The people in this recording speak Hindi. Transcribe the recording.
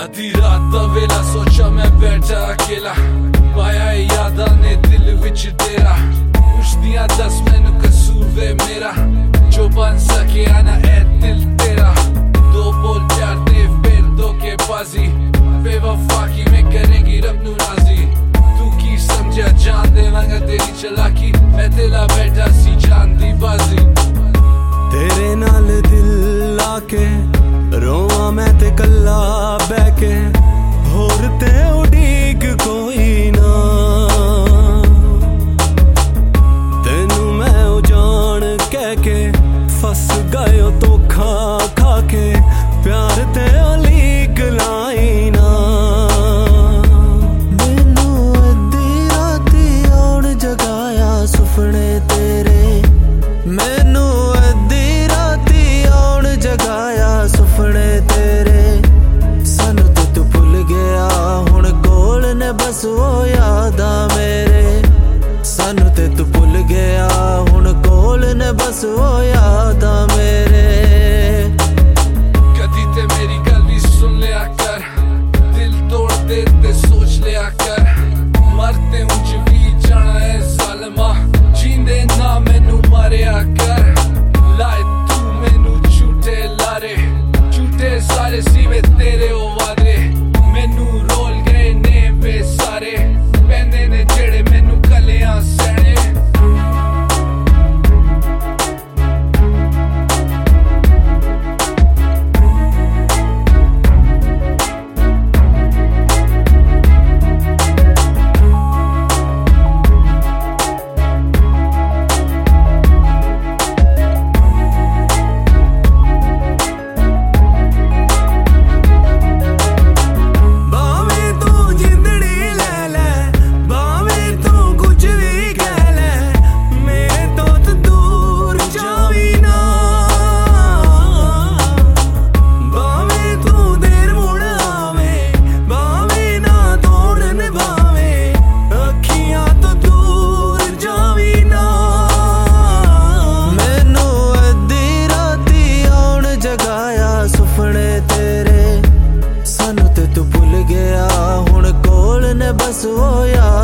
आधी रात दा वेला सोचा मैं बैठा अकेला, पाया यादां ने दिल विच तेरा। पुछदियां दस मैनू कसूर वे मेरा, जो बन सकिया ना ए दिल तेरा। दो बोल प्यार दे फिर धोखेबाजी, बेवफा की मैं करेंगी रब नू राजी। तू की समझा जान देवांगा तेरी चलाकी, मैं दिला बैठा सी जान दी बाजी। तेरे नाल दिल लाके रोवां मैं ते कल्ला बैके, होर ते उड़ीक कोई ना। तेनू मैं उजान कह के फस गयो धोखा खाके, प्यार ते लीक लाई ना। मैनू अद्धी राती आउण जगाया सुपने तेरे, मैनू अद्धी राती आउण जगाया सुपने तेरे। सानू ते तू भुल गया हुण कोल ने बस वो यादां मेरे। सानू ते तू भुल गया हुण कोल ने बस वो यादां मेरे। कदी ते मेरी गल भी सुन लिया कर, दिल तोड़ दे ते सोच लिया कर। मरते ऊंच भी जाना है जालिमा, जींदे ना मैनू मारिया कर। लाए तू मैनू झूठे लारे, झूठे सारे सीवे तेरे ओ वादे। मैनू रोल गए ने वे सारे, पैंदे ने जेड़े मैनू कलियां सैने। सानू ते तू भुल गया हुण कोल ने बस वो याद।